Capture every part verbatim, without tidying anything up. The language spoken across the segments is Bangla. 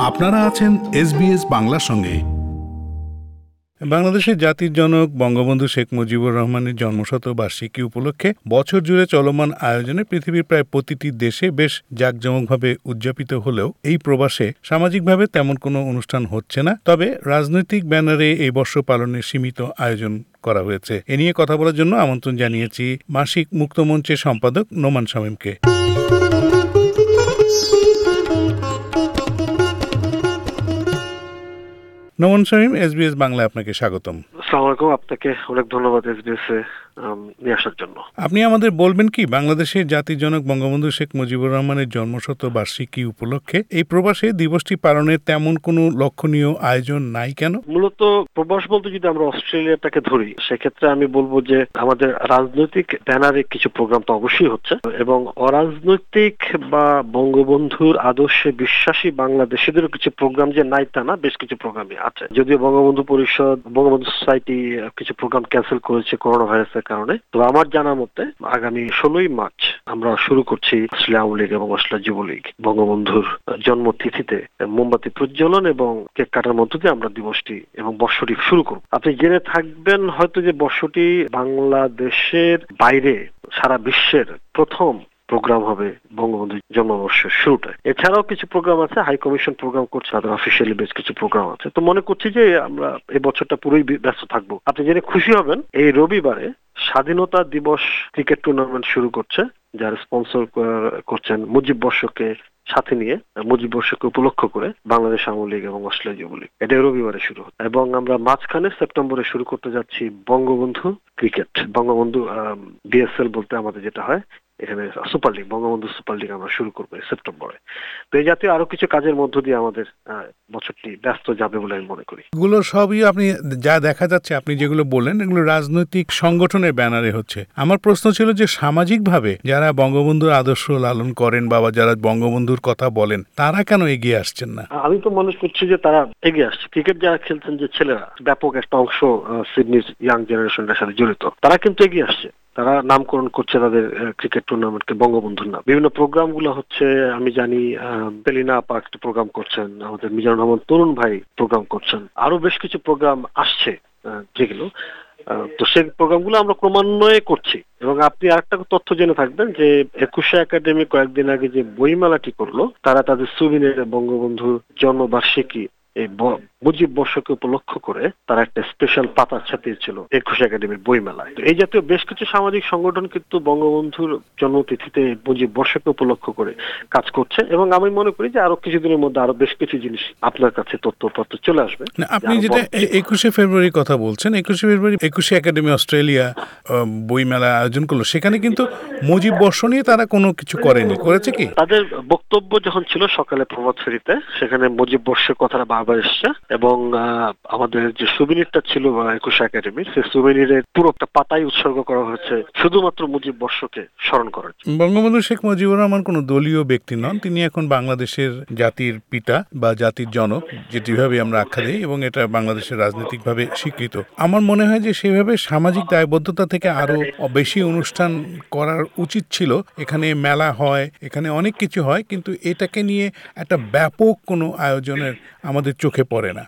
আপনারা আছেন এসবিএস বাংলার সঙ্গে। বাংলাদেশের জাতির জনক বঙ্গবন্ধু শেখ মুজিবুর রহমানের জন্মশতবার্ষিকী উপলক্ষে বছর জুড়ে চলমান আয়োজনে পৃথিবীর প্রায় প্রতিটি দেশে বেশ জাঁকজমকভাবে উদযাপিত হলেও এই প্রবাসে সামাজিকভাবে তেমন কোনো অনুষ্ঠান হচ্ছে না। তবে রাজনৈতিক ব্যানারে এই বর্ষ পালনের সীমিত আয়োজন করা হয়েছে। এ নিয়ে কথা বলার জন্য আমন্ত্রণ জানিয়েছি মাসিক মুক্তমঞ্চের সম্পাদক নোমান শামীমকে। নোমান শামীম, এসবিএস বাংলায় আপনাকে স্বাগতম। আসসালামু আলাইকুম, আপনাকে অনেক ধন্যবাদ এসবিএস এ নিয়ে আসার জন্য। আপনি আমাদের বলবেন কি, বাংলাদেশের জাতির জনক বঙ্গবন্ধু শেখ মুজিবুর রহমানের জন্মশতবার্ষিকী উপলক্ষে এই প্রবাসে দিবসটি পালনের তেমন কোনো লক্ষণীয় আয়োজন নাই কেন? মূলত প্রবাস বলতে যদি আমরা অস্ট্রেলিয়াটাকে ধরি, সেক্ষেত্রে আমি বলবো যে আমাদের রাজনৈতিক ব্যানারে কিছু প্রোগ্রাম তো অবশ্যই হচ্ছে, এবং অরাজনৈতিক বা বঙ্গবন্ধুর আদর্শে বিশ্বাসী বাংলাদেশিদেরও কিছু প্রোগ্রাম যে নাই তা না, বেশ কিছু প্রোগ্রামই আছে। যদিও বঙ্গবন্ধু পরিষদ, বঙ্গবন্ধু সোসাইটি কিছু প্রোগ্রাম ক্যান্সেল করেছে করোনা ভাইরাসের কারণে। তো আমার জানা মতে আগামী ষোলোই মার্চ আমরা শুরু করছি অস্ট্রেলিয়া আওয়ামী লীগ এবং অস্ট্রেলিয়া যুবলীগ বঙ্গবন্ধুর জন্মতিথিতে মোমবাতি প্রজ্বলন এবং কেক কাটার মধ্য দিয়ে আমরা দিবসটি এবং বর্ষটি শুরু করব। আপনি জেনে থাকবেন হয়তো যে বর্ষটি বাংলাদেশের বাইরে সারা বিশ্বের প্রথম প্রোগ্রাম হবে বঙ্গবন্ধু জন্মবর্ষের শুরুটায়। এছাড়াও কিছু প্রোগ্রাম আছে, হাই কমিশন প্রোগ্রাম করছে, তাদের অফিসিয়ালি বেশ কিছু প্রোগ্রাম আছে। তো মনে করছি যে আমরা এই বছরটা পুরোই ব্যস্ত থাকবো। আপনি জেনে খুশি হবেন, এই রবিবারে স্বাধীনতা দিবস ক্রিকেট টুর্নামেন্ট শুরু করছে, যার স্পন্সর করছেন মুজিব বর্ষকে সাথে নিয়ে, মুজিব বর্ষকে উপলক্ষ করে বাংলাদেশ আওয়ামী লীগ এবং অস্ট্রেলিয়া যুবলীগ। এটা রবিবারে শুরু হচ্ছে এবং আমরা মাঝখানে সেপ্টেম্বরে শুরু করতে যাচ্ছি বঙ্গবন্ধু ক্রিকেট, বঙ্গবন্ধু বিএসএল বলতে আমাদের যেটা হয় এখানে super league, Bangabandhu super league আমরা শুরু করবো সেপ্টেম্বরে। তো এই জাতীয় আরো কিছু কাজের মধ্য দিয়ে আমাদের বছরটি ব্যস্ত যাবে বলে আমি মনে করি। এগুলো সবই আপনি যা দেখা যাচ্ছে, আপনি যেগুলো বললেন এগুলো রাজনৈতিক সংগঠনের ব্যানারে হচ্ছে। আমার প্রশ্ন ছিল যে সামাজিকভাবে যারা বঙ্গবন্ধুর আদর্শ লালন করেন বা যারা বঙ্গবন্ধুর কথা বলেন, তারা কেন এগিয়ে আসছেন না? আমি তো মনে করছি যে তারা এগিয়ে আসছে। ক্রিকেট যারা খেলছেন যে ছেলেরা, ব্যাপক একটা অংশ সিডনির ইয়াং জেনারেশনের সাথে জড়িত, তারা কিন্তু এগিয়ে আসছে। তারা নামকরণ করছে তাদের ক্রিকেট টুর্নামেন্টকে বঙ্গবন্ধুর নাম। বিভিন্ন প্রোগ্রাম গুলো হচ্ছে, আমি জানি পেলিনা আপা একটা প্রোগ্রাম করছেন, আমাদের মিজানুর রহমান তরুণ ভাই প্রোগ্রাম করছেন, আরো বেশ কিছু প্রোগ্রাম আসছে যেগুলো। তো সেই প্রোগ্রামগুলো আমরা ক্রমান্বয়ে করছি। এবং আপনি আরেকটা তথ্য জেনে থাকবেন যে একুশে একাডেমি কয়েকদিন আগে যে বইমেলাটি করলো, তারা তাদের সুবিনের বঙ্গবন্ধুর জন্মবার্ষিকী এই মুজিব বর্ষকে উপলক্ষ করে তারা একটা স্পেশাল পাতা ছাপিয়েছিল একুশে একাডেমির বইমেলায়। এই জাতীয় বেশ কিছু সামাজিক সংগঠন কিন্তু বঙ্গবন্ধুর জন্মতিথিতে মুজিব বর্ষকে উপলক্ষ করে কাজ করছে, এবং আমি মনে করি যে আরো কিছুদিনের মধ্যে আরো বেশ কিছু জিনিস আপনার কাছে তথ্যপত্র চলে আসবে। আপনি যেটা একুশে ফেব্রুয়ারির কথা বলছেন, একুশে ফেব্রুয়ারি একুশে একাডেমি অস্ট্রেলিয়া বইমেলা আয়োজন করলো, সেখানে কিন্তু মুজিব বর্ষ নিয়ে তারা কোনো কিছু করেনি, করেছে কি? তাদের বক্তব্য যখন ছিল সকালে প্রভাত ফেরিতে, সেখানে মুজিব বর্ষের কথাটা বারবার এসছে, এবং আমাদের যে সুবিনিরটা ছিল একুশে একাডেমির, সেই সুবিনিরের পুরো একটা পাতাই উৎসর্গ করা হয়েছে শুধুমাত্র মুজিব বর্ষকে স্মরণ করার। বঙ্গবন্ধু শেখ মুজিবুর রহমান কোনো দলীয় ব্যক্তি নন, তিনি এখন বাংলাদেশের জাতির পিতা বা জাতির জনক, যেটিভাবে আমরা আখ্যা দিই, এবং এটা বাংলাদেশের রাজনৈতিকভাবে স্বীকৃত। আমার মনে হয় যে সেভাবে সামাজিক দায়বদ্ধতা থেকে আরো বেশি অনুষ্ঠান করার উচিত ছিল। এখানে মেলা হয়, এখানে অনেক কিছু হয়, কিন্তু এটাকে নিয়ে একটা ব্যাপক কোনো আয়োজনের আমাদের চোখে পড়ে না।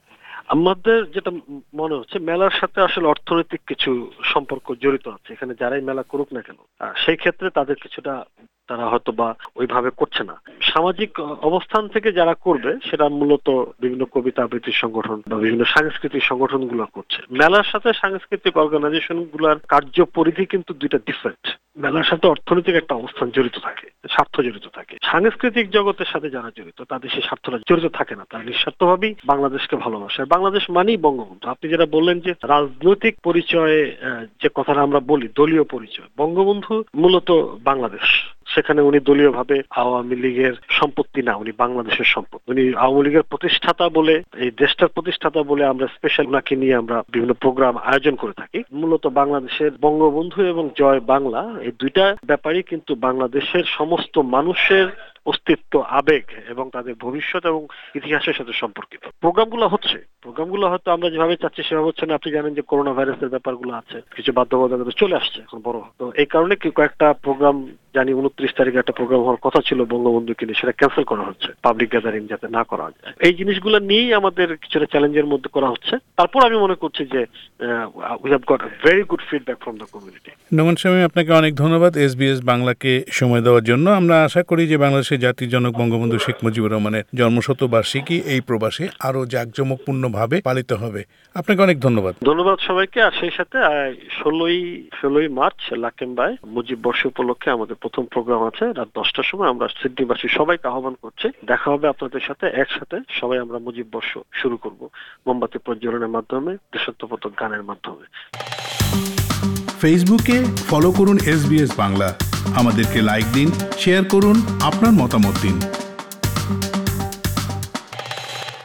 আমাদের যেটা মনে হচ্ছে, মেলার সাথে আসলে অর্থনৈতিক কিছু সম্পর্ক জড়িত আছে। এখানে যারাই মেলা করুক না কেন, সেই ক্ষেত্রে তাদের কিছুটা তারা হয়তো বা ওইভাবে করছে না। সামাজিক অবস্থান থেকে যারা করবে সেটা মূলত বিভিন্ন কবিতা আবৃত্তির সংগঠন বা বিভিন্ন সাংস্কৃতিক সংগঠন গুলো করছে। মেলার সাথে সাংস্কৃতিক অর্গানাইজেশন গুলার কার্য পরিধি কিন্তু দুইটা ডিফারেন্ট। মেলার সাথে অর্থনৈতিক একটা অবস্থান জড়িত থাকে, স্বার্থ জড়িত থাকে। সাংস্কৃতিক জগতের সাথে যারা জড়িত, তাদের সেই স্বার্থটা জড়িত থাকে না। তারা নিঃস্বার্থভাবেই বাংলাদেশকে ভালোবাসে। বাংলাদেশ মানেই বঙ্গবন্ধু। আপনি যেটা বললেন যে রাজনৈতিক পরিচয়ে যে কথাটা আমরা বলি, দলীয় পরিচয়, বঙ্গবন্ধু মূলত বাংলাদেশ। সেখানে উনি দলীয় ভাবে আওয়ামী লীগের সম্পত্তি না, উনি বাংলাদেশের সম্পদ। উনি আওয়ামী লীগের প্রতিষ্ঠাতা বলে, এই দেশটার প্রতিষ্ঠাতা বলে আমরা স্পেশাল উনাকে নিয়ে আমরা বিভিন্ন প্রোগ্রাম আয়োজন করে থাকি। মূলত বাংলাদেশের বঙ্গবন্ধু এবং জয় বাংলা, এই দুইটা ব্যাপারই কিন্তু বাংলাদেশের সমস্ত মানুষের অস্তিত্ব, আবেগ এবং তাদের ভবিষ্যৎ এবং ইতিহাসের সাথে সম্পর্কিত। প্রোগ্রামগুলো হচ্ছে, প্রোগ্রামগুলো হয়তো আমরা যেভাবে চাচ্ছি সেভাবে হচ্ছে না। আপনি জানেন যে করোনা ভাইরাসের ব্যাপারগুলো আছে, কিছু বাধ্যবাধকতা চলে আসছে এখন বড়। তো এই কারণে কি কয়েকটা প্রোগ্রাম জানি উনত্রিশ তারিখে একটা প্রোগ্রাম হওয়ার কথা ছিল বঙ্গবন্ধুকে নিয়ে, সেটা ক্যান্সেল করা হচ্ছে, পাবলিক গ্যাদারিং যাতে না করা যায়। এই জিনিসগুলো নিয়েই আমাদের কিছুটা চ্যালেঞ্জের মধ্যে করা হচ্ছে। তারপর আমি মনে করছি যে we have got very good feedback from the community. Noman Shamim, আপনাকে অনেক ধন্যবাদ এসবিএস বাংলাকে সময় দেওয়ার জন্য। আমরা আশা করি যে বাংলাদেশের জাতির জনক বঙ্গবন্ধু শেখ মুজিবুর রহমানের জন্মশতবার্ষিকী এই প্রবাসে আরো জাঁকজমকপূর্ণভাবে পালিত হবে। আপনাকে অনেক ধন্যবাদ। ধন্যবাদ সবাইকে। আর সেই সাথে ষোলোই ষোলোই মার্চ লাকেম্বায় মুজিব বর্ষ উপলক্ষে আমাদের প্রথম প্রোগ্রাম আছে রাত দশটার সময়। আমরা সিডনিবাসী সবাইকে আহ্বান করছি, দেখা হবে আপনাদের সাথে। একসাথে সবাই আমরা মুজিব বর্ষ শুরু করব মোমবাতি প্রজ্বলনের মাধ্যমে, দেশাত্মবোধক গানের মাধ্যমে। ফেসবুকে ফলো করুন এসবিএস বাংলা, আমাদেরকে লাইক দিন, শেয়ার করুন, আপনার মতামত দিন।